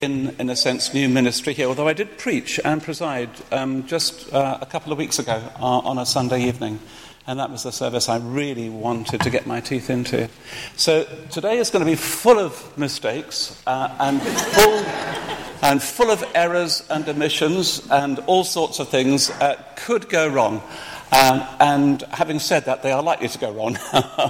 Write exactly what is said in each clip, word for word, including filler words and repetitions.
In, in a sense, new ministry here, although I did preach and preside um, just uh, a couple of weeks ago uh, on a Sunday evening, and that was the service I really wanted to get my teeth into. So today is going to be full of mistakes uh, and full and full of errors and omissions and all sorts of things uh, could go wrong. Um, and having said that, they are likely to go wrong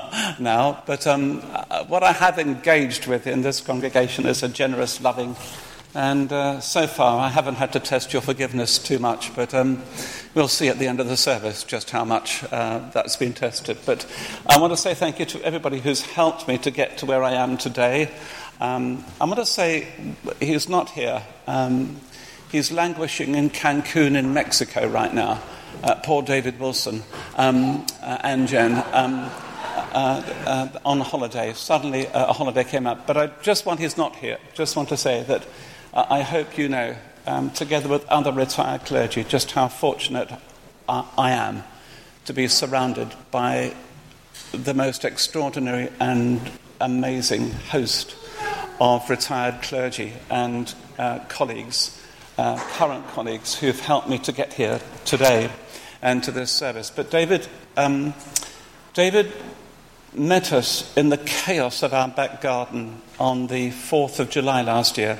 now. But um, uh, what I have engaged with in this congregation is a generous, loving, and uh, so far I haven't had to test your forgiveness too much. But um, we'll see at the end of the service just how much uh, that's been tested. But I want to say thank you to everybody who's helped me to get to where I am today. Um, I want to say he's not here. Um, he's languishing in Cancun in Mexico right now. Uh, poor David Wilson um, uh, and Jen um, uh, uh, on holiday. Suddenly uh, a holiday came up. But I just want, he's not here, just want to say that uh, I hope you know, um, together with other retired clergy, just how fortunate I, I am to be surrounded by the most extraordinary and amazing host of retired clergy and uh, colleagues, uh, current colleagues who've helped me to get here today and to this service. But David, um, David met us in the chaos of our back garden on the fourth of July last year.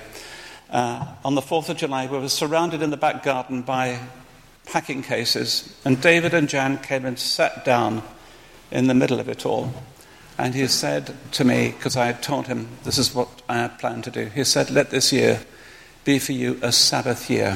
Uh, on the fourth of July, we were surrounded in the back garden by packing cases, and David and Jan came and sat down in the middle of it all. And he said to me, because I had told him this is what I had planned to do, he said, let this year be for you a Sabbath year,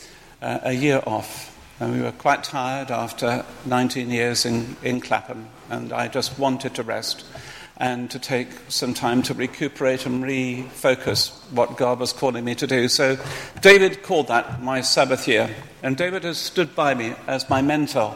uh, a year off. And we were quite tired after nineteen years in, in Clapham, and I just wanted to rest and to take some time to recuperate and refocus what God was calling me to do. So David called that my Sabbath year, and David has stood by me as my mentor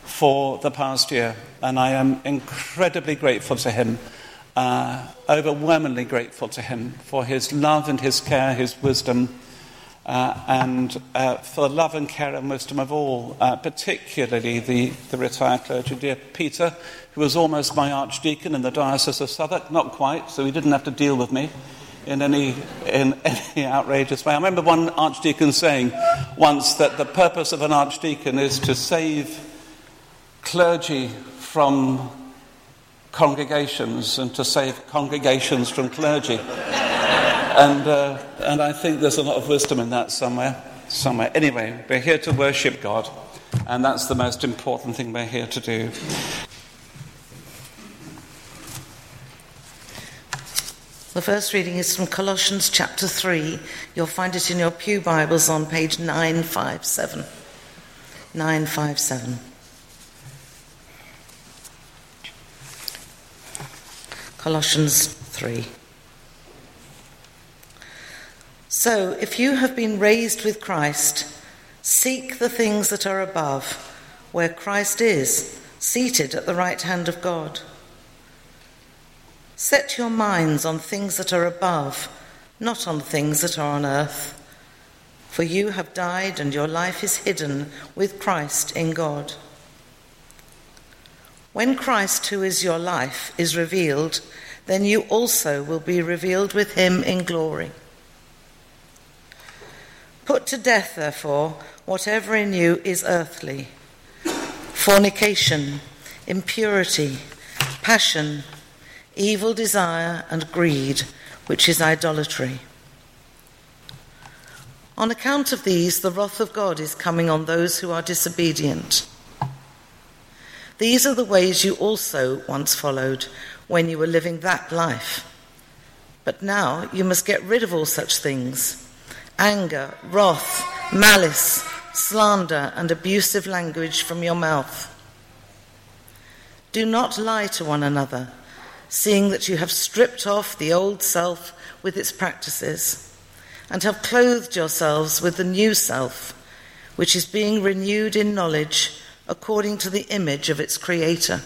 for the past year, and I am incredibly grateful to him, uh, overwhelmingly grateful to him for his love and his care, his wisdom, Uh, and uh, for the love and care and wisdom of all, uh, particularly the, the retired clergy, dear Peter, who was almost my archdeacon in the Diocese of Southwark, not quite, so he didn't have to deal with me in any in any outrageous way. I remember one archdeacon saying once that the purpose of an archdeacon is to save clergy from congregations and to save congregations from clergy. And uh, and I think there's a lot of wisdom in that somewhere. Somewhere. Anyway, we're here to worship God, and that's the most important thing we're here to do. The first reading is from Colossians chapter three. You'll find it in your pew Bibles on page nine fifty-seven. nine fifty-seven. Colossians three. So, if you have been raised with Christ, seek the things that are above, where Christ is, seated at the right hand of God. Set your minds on things that are above, not on things that are on earth. For you have died, and your life is hidden with Christ in God. When Christ, who is your life, is revealed, then you also will be revealed with him in glory. Put to death, therefore, whatever in you is earthly: fornication, impurity, passion, evil desire, and greed, which is idolatry. On account of these, the wrath of God is coming on those who are disobedient. These are the ways you also once followed when you were living that life. But now you must get rid of all such things: anger, wrath, malice, slander, and abusive language from your mouth. Do not lie to one another, seeing that you have stripped off the old self with its practices, and have clothed yourselves with the new self, which is being renewed in knowledge according to the image of its creator.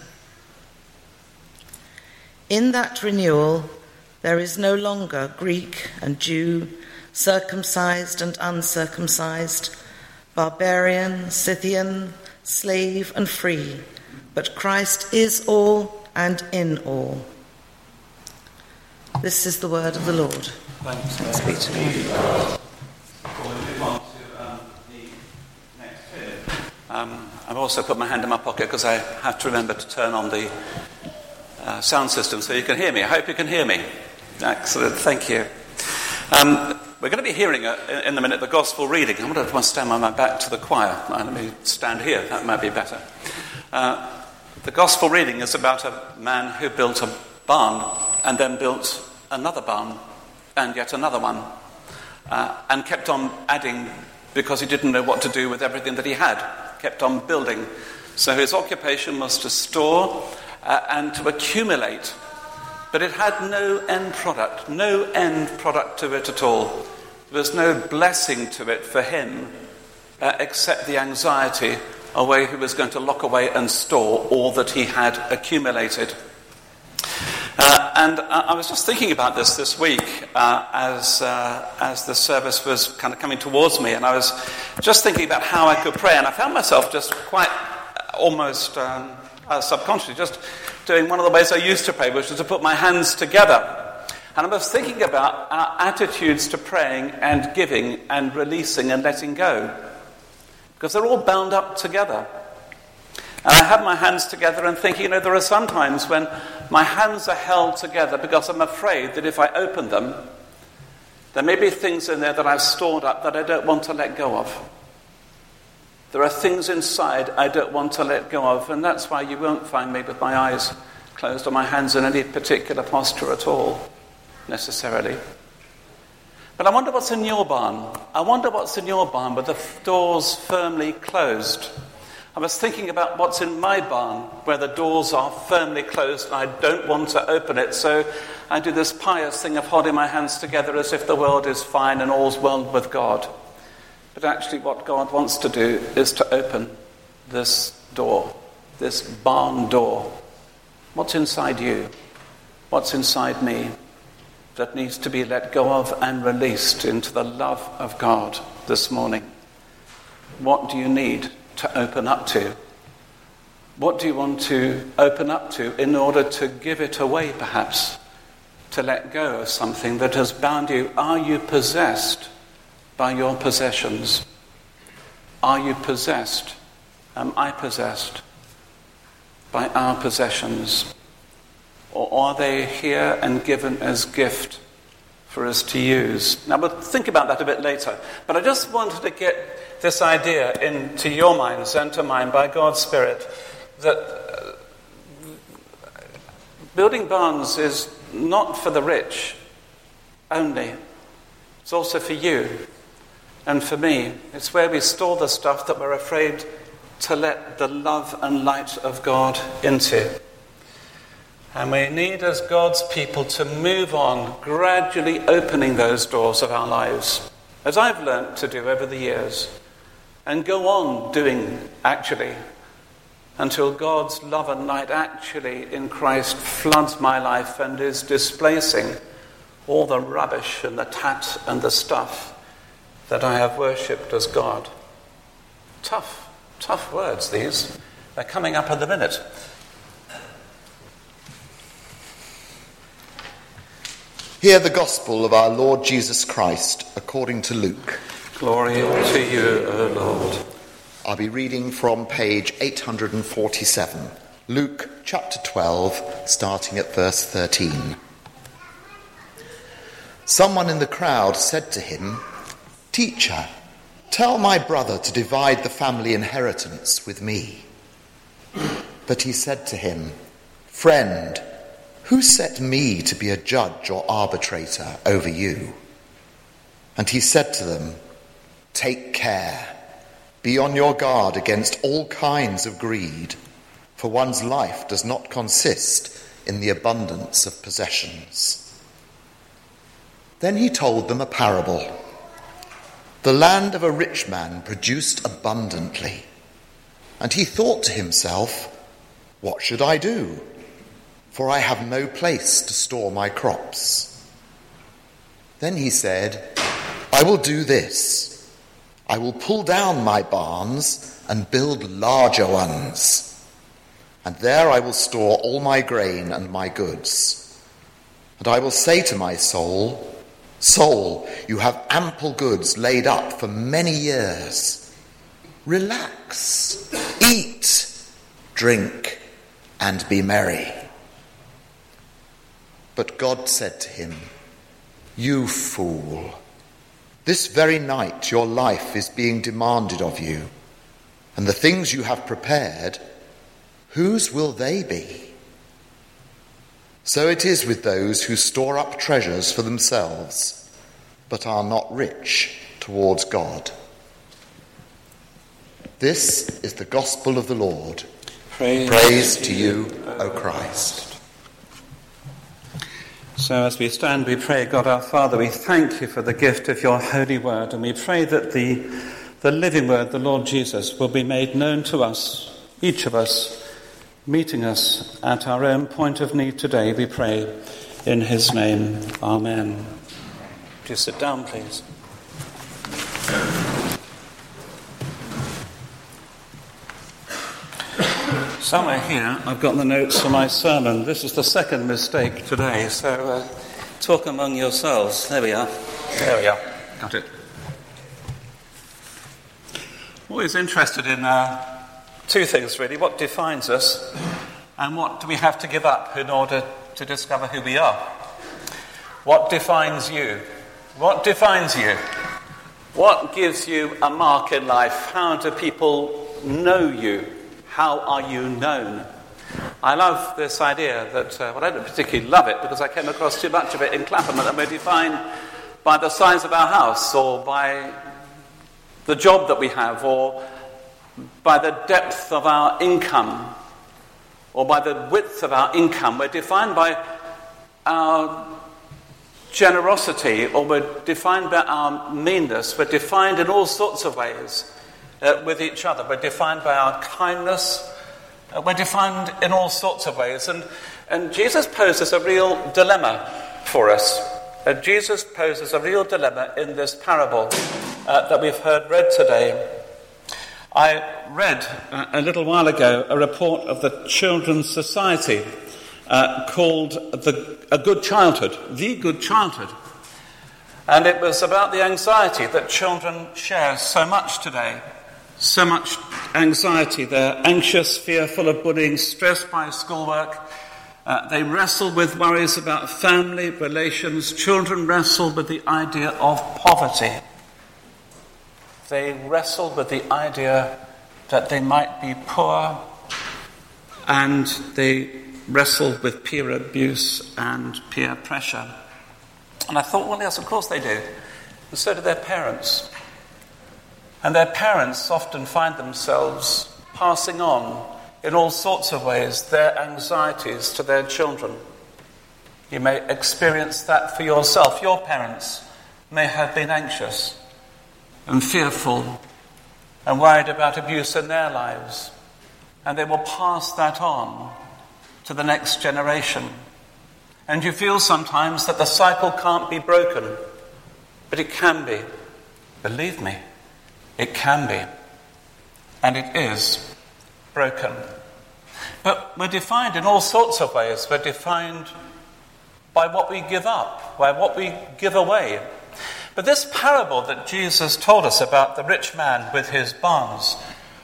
In that renewal, there is no longer Greek and Jew, circumcised and uncircumcised, barbarian, Scythian, slave and free, but Christ is all and in all. This is the word of the Lord. Thanks. Speak to God. We'll move on to um, the next hymn. Um, I've also put my hand in my pocket because I have to remember to turn on the uh, sound system so you can hear me. I hope you can hear me. Excellent, thank you. Um, we're going to be hearing uh, in a minute the gospel reading. I wonder if I must stand on my back to the choir. Uh, let me stand here, that might be better. Uh, the gospel reading is about a man who built a barn and then built another barn and yet another one, uh, and kept on adding because he didn't know what to do with everything that he had, kept on building. So his occupation was to store uh, and to accumulate, but it had no end product, no end product to it at all. There was no blessing to it for him uh, except the anxiety of where he was going to lock away and store all that he had accumulated. Uh, and uh, I was just thinking about this this week uh, as uh, as the service was kind of coming towards me, and I was just thinking about how I could pray, and I found myself just quite uh, almost um, uh, subconsciously just doing one of the ways I used to pray, which was to put my hands together. And I was thinking about our attitudes to praying and giving and releasing and letting go, because they're all bound up together. And I have my hands together and thinking, you know, there are some times when my hands are held together because I'm afraid that if I open them, there may be things in there that I've stored up that I don't want to let go of. There are things inside I don't want to let go of, and that's why you won't find me with my eyes closed or my hands in any particular posture at all, necessarily. But I wonder what's in your barn. I wonder what's in your barn with the doors firmly closed. I was thinking about what's in my barn, where the doors are firmly closed and I don't want to open it, so I do this pious thing of holding my hands together as if the world is fine and all's well with God. But actually what God wants to do is to open this door, this barn door. What's inside you? What's inside me that needs to be let go of and released into the love of God this morning? What do you need to open up to? What do you want to open up to in order to give it away, perhaps? To let go of something that has bound you? Are you possessed by your possessions? Are you possessed? Am I possessed by our possessions? Or are they here and given as gift for us to use? Now, we'll think about that a bit later. But I just wanted to get this idea into your minds and to mine by God's Spirit that uh, building barns is not for the rich only. It's also for you and for me. It's where we store the stuff that we're afraid to let the love and light of God into. And we need, as God's people, to move on, gradually opening those doors of our lives, as I've learnt to do over the years, and go on doing, actually, until God's love and light actually in Christ floods my life and is displacing all the rubbish and the tat and the stuff that I have worshipped as God. Tough, tough words, these. They're coming up in the minute. Hear the gospel of our Lord Jesus Christ according to Luke. Glory to you, O Lord. I'll be reading from page eight hundred forty-seven, Luke chapter twelve, starting at verse thirteen. Someone in the crowd said to him, "Teacher, tell my brother to divide the family inheritance with me." But he said to him, "Friend, who set me to be a judge or arbitrator over you?" And he said to them, "Take care. Be on your guard against all kinds of greed, for one's life does not consist in the abundance of possessions." Then he told them a parable. The land of a rich man produced abundantly, and he thought to himself, "What should I do? For I have no place to store my crops." Then he said, "I will do this. I will pull down my barns and build larger ones, and there I will store all my grain and my goods. And I will say to my soul, Soul, you have ample goods laid up for many years. Relax, eat, drink, and be merry. But God said to him, you fool, this very night your life is being demanded of you, and the things you have prepared, whose will they be? So it is with those who store up treasures for themselves, but are not rich towards God. This is the gospel of the Lord. Praise, Praise to you, O Christ. So as we stand, we pray, God our Father, we thank you for the gift of your holy word, and we pray that the, the living word, the Lord Jesus, will be made known to us, each of us, meeting us at our own point of need today, we pray in his name. Amen. Would you sit down, please? Somewhere here, I've got the notes for my sermon. This is the second mistake today, so uh, talk among yourselves. There we are. There we are. Got it. Always interested in uh, two things, really. What defines us, and what do we have to give up in order to discover who we are? What defines you? What defines you? What gives you a mark in life? How do people know you? How are you known? I love this idea that, uh, well, I don't particularly love it because I came across too much of it in Clapham, and we're defined by the size of our house, or by the job that we have, or by the depth of our income, or by the width of our income. We're defined by our generosity, or we're defined by our meanness. We're defined in all sorts of ways. Uh, with each other. We're defined by our kindness. Uh, we're defined in all sorts of ways. And, and Jesus poses a real dilemma for us. Uh, Jesus poses a real dilemma in this parable uh, that we've heard read today. I read uh, a little while ago a report of the Children's Society uh, called the, A Good Childhood, The Good Childhood. And it was about the anxiety that children share so much today. So much anxiety. They're anxious, fearful of bullying, stressed by schoolwork. Uh, they wrestle with worries about family, relations. Children wrestle with the idea of poverty. They wrestle with the idea that they might be poor, and they wrestle with peer abuse and peer pressure. And I thought, well, yes, of course they do. And so do their parents. And their parents often find themselves passing on, in all sorts of ways, their anxieties to their children. You may experience that for yourself. Your parents may have been anxious and fearful and worried about abuse in their lives. And they will pass that on to the next generation. And you feel sometimes that the cycle can't be broken, but it can be. Believe me. It can be, and it is broken. But we're defined in all sorts of ways. We're defined by what we give up, by what we give away. But this parable that Jesus told us about the rich man with his barns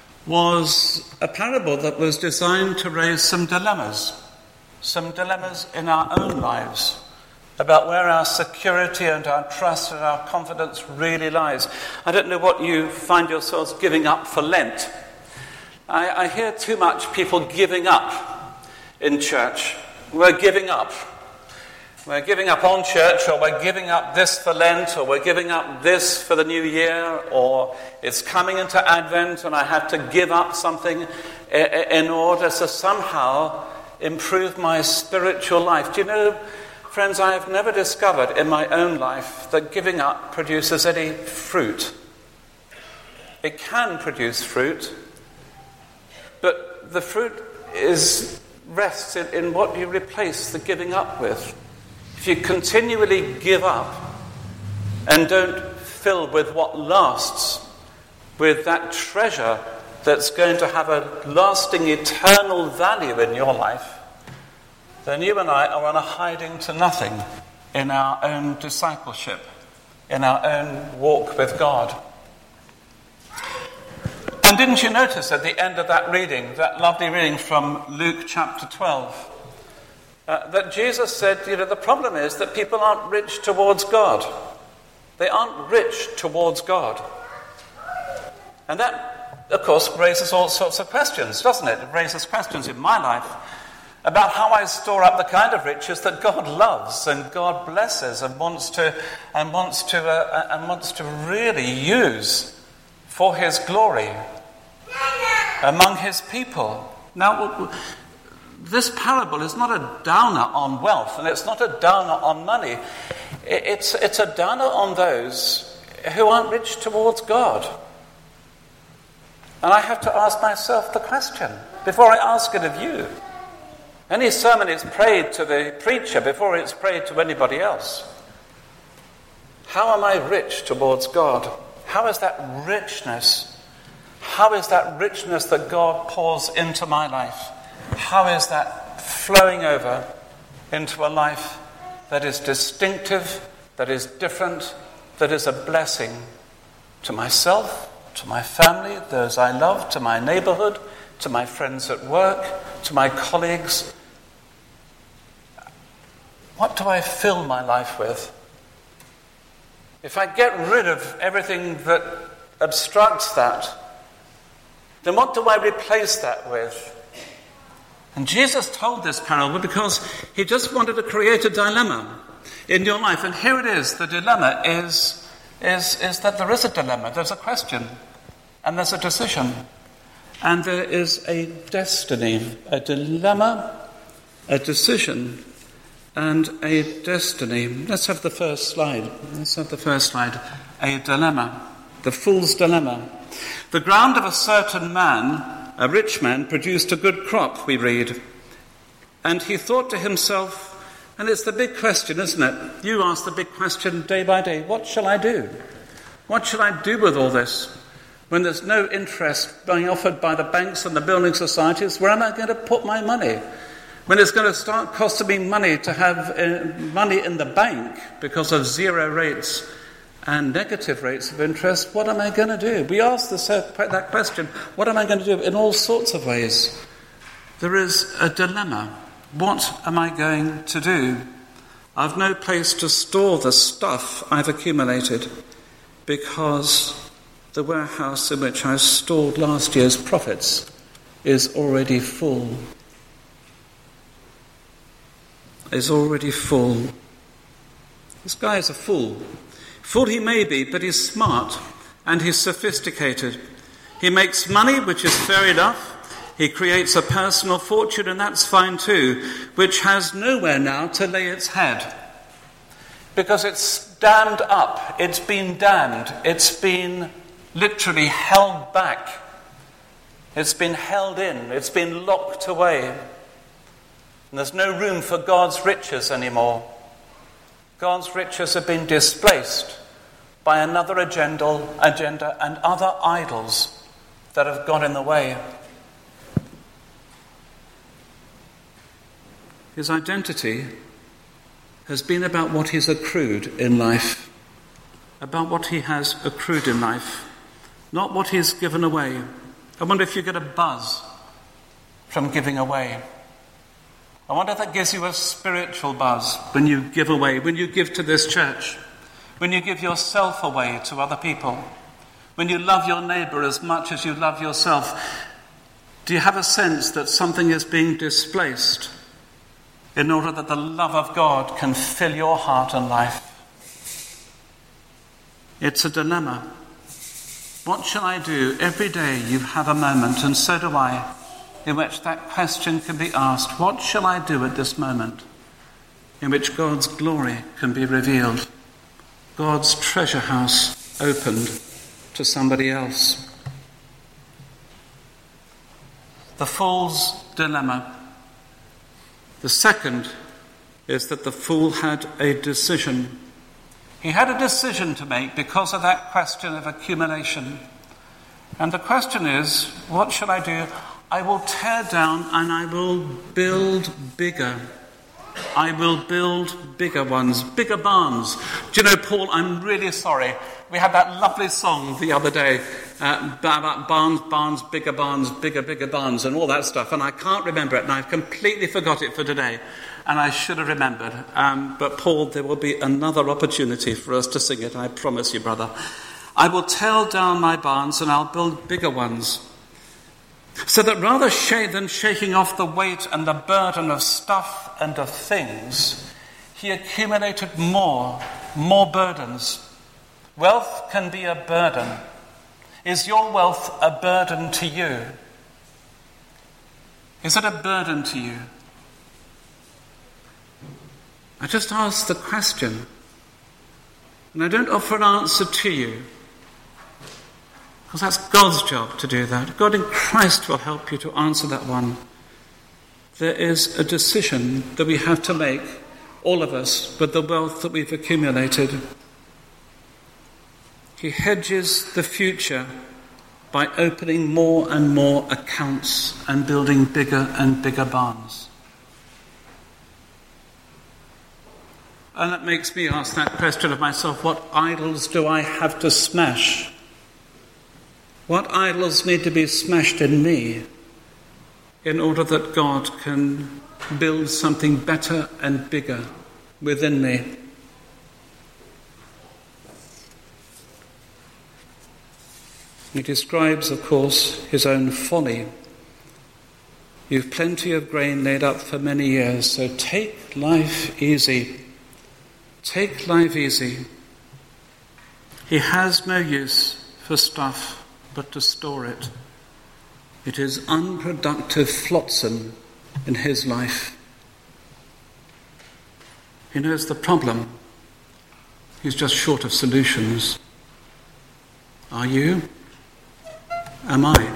was a parable that was designed to raise some dilemmas, some dilemmas in our own lives, about where our security and our trust and our confidence really lies. I don't know what you find yourselves giving up for Lent. I, I hear too much people giving up in church. We're giving up. We're giving up on church, or we're giving up this for Lent, or we're giving up this for the new year, or it's coming into Advent and I have to give up something in order to somehow improve my spiritual life. Do you know, friends, I have never discovered in my own life that giving up produces any fruit. It can produce fruit, but the fruit is rests in, in what you replace the giving up with. If you continually give up and don't fill with what lasts, with that treasure that's going to have a lasting, eternal value in your life, then you and I are on a hiding to nothing in our own discipleship, in our own walk with God. And didn't you notice at the end of that reading, that lovely reading from Luke chapter twelve, uh, that Jesus said, you know, the problem is that people aren't rich towards God. They aren't rich towards God. And that, of course, raises all sorts of questions, doesn't it? It raises questions in my life about how I store up the kind of riches that God loves and God blesses and wants to and wants to uh, and wants to really use for His glory among His people. Now, this parable is not a downer on wealth, and it's not a downer on money. It's it's a downer on those who aren't rich towards God. And I have to ask myself the question before I ask it of you. Any sermon is prayed to the preacher before it's prayed to anybody else. How am I rich towards God? How is that richness? How is that richness that God pours into my life? How is that flowing over into a life that is distinctive, that is different, that is a blessing to myself, to my family, those I love, to my neighborhood, to my friends at work, to my colleagues? What do I fill my life with? If I get rid of everything that obstructs that, then what do I replace that with? And Jesus told this parable because He just wanted to create a dilemma in your life. And here it is. The dilemma is, is, is that there is a dilemma. There's a question. And there's a decision. And there is a destiny. A dilemma, a decision, and a destiny. Let's have the first slide. Let's have the first slide. A dilemma. The fool's dilemma. The ground of a certain man, a rich man, produced a good crop, we read. And he thought to himself, and it's the big question, isn't it? You ask the big question day by day, what shall I do? What shall I do with all this? When there's no interest being offered by the banks and the building societies, where am I going to put my money? When it's going to start costing me money to have uh, money in the bank because of zero rates and negative rates of interest, what am I going to do? We ask this, uh, that question, what am I going to do? In all sorts of ways. There is a dilemma. What am I going to do? I've no place to store the stuff I've accumulated because the warehouse in which I stored last year's profits is already full. Is already full. This guy is a fool. Fool he may be, but he's smart and he's sophisticated. He makes money, which is fair enough. He creates a personal fortune, and that's fine too, which has nowhere now to lay its head. Because it's dammed up. It's been damned. It's been literally held back. It's been held in. It's been locked away. And there's no room for God's riches anymore. God's riches have been displaced by another agenda, agenda and other idols that have got in the way. His identity has been about what he's accrued in life, about what he has accrued in life, not what he's given away. I wonder if you get a buzz from giving away. I wonder if that gives you a spiritual buzz when you give away, when you give to this church, when you give yourself away to other people, when you love your neighbour as much as you love yourself. Do you have a sense that something is being displaced in order that the love of God can fill your heart and life? It's a dilemma. What shall I do? Every day you have a moment, and so do I, in which that question can be asked. What shall I do at this moment in which God's glory can be revealed? God's treasure house opened to somebody else. The fool's dilemma. The second is that the fool had a decision. He had a decision to make because of that question of accumulation. And the question is, what shall I do? I will tear down and I will build bigger. I will build bigger ones, bigger barns. Do you know, Paul, I'm really sorry. We had that lovely song the other day uh, about barns, barns, bigger barns, bigger, bigger barns, and all that stuff. And I can't remember it, and I've completely forgot it for today. And I should have remembered. Um, but Paul, there will be another opportunity for us to sing it, I promise you, brother. I will tear down my barns and I'll build bigger ones. So that rather than shaking off the weight and the burden of stuff and of things, he accumulated more, more burdens. Wealth can be a burden. Is your wealth a burden to you? Is it a burden to you? I just ask the question, and I don't offer an answer to you, because that's God's job to do that. God in Christ will help you to answer that one. There is a decision that we have to make, all of us, with the wealth that we've accumulated. He hedges the future by opening more and more accounts and building bigger and bigger barns. And that makes me ask that question of myself, what idols do I have to smash? What idols need to be smashed in me in order that God can build something better and bigger within me? He describes, of course, his own folly. You've plenty of grain laid up for many years, so take life easy. Take life easy. He has no use for stuff but to store it. It is unproductive flotsam in his life. He knows the problem. He's just short of solutions. Are you? Am I?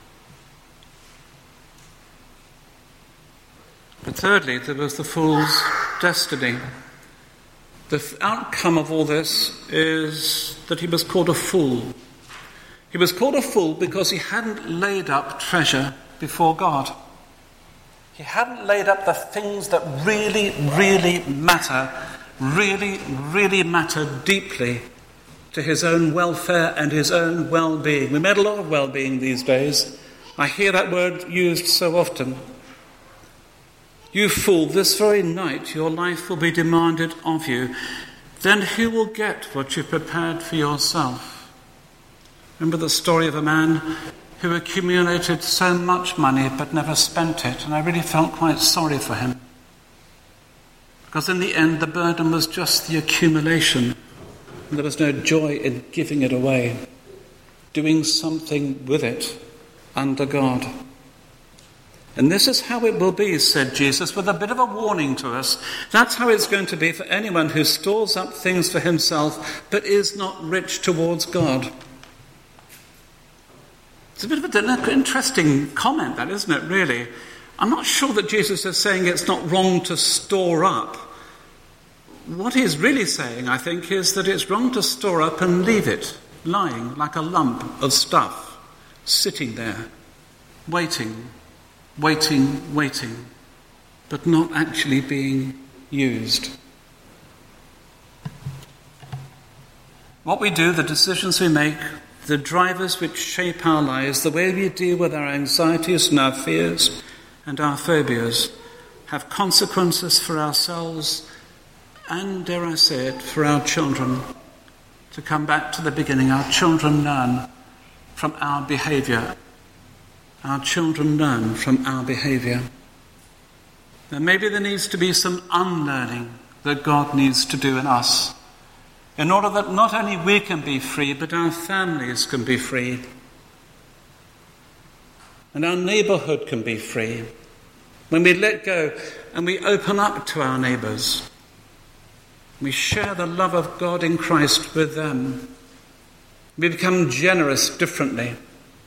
But thirdly, there was the fool's destiny. The outcome of all this is that he was called a fool. He was called a fool because he hadn't laid up treasure before God. He hadn't laid up the things that really, really matter, really, really matter deeply to his own welfare and his own well-being. We made a lot of well-being these days. I hear that word used so often. You fool, this very night your life will be demanded of you. Then who will get what you prepared for yourself? Remember the story of a man who accumulated so much money but never spent it, and I really felt quite sorry for him. Because in the end the burden was just the accumulation, and there was no joy in giving it away, doing something with it under God. And this is how it will be, said Jesus, with a bit of a warning to us. That's how it's going to be for anyone who stores up things for himself but is not rich towards God. It's a bit of an interesting comment, that, isn't it, really? I'm not sure that Jesus is saying it's not wrong to store up. What he's really saying, I think, is that it's wrong to store up and leave it lying like a lump of stuff, sitting there, waiting, waiting, waiting, but not actually being used. What we do, the decisions we make, the drivers which shape our lives, the way we deal with our anxieties and our fears and our phobias, have consequences for ourselves and, dare I say it, for our children. To come back to the beginning, our children learn from our behaviour. Our children learn from our behaviour. And maybe there needs to be some unlearning that God needs to do in us, in order that not only we can be free, but our families can be free. And our neighbourhood can be free. When we let go and we open up to our neighbours, we share the love of God in Christ with them. We become generous differently.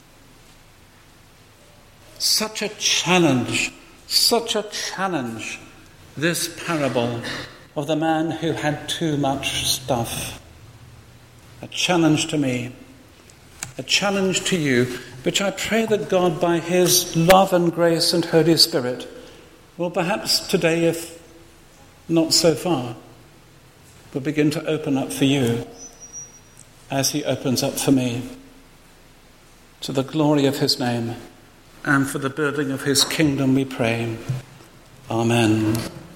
Such a challenge, such a challenge, this parable of the man who had too much stuff. A challenge to me, a challenge to you, which I pray that God, by his love and grace and Holy Spirit, will perhaps today, if not so far, but begin to open up for you as he opens up for me, to the glory of his name and for the building of his kingdom we pray. Amen.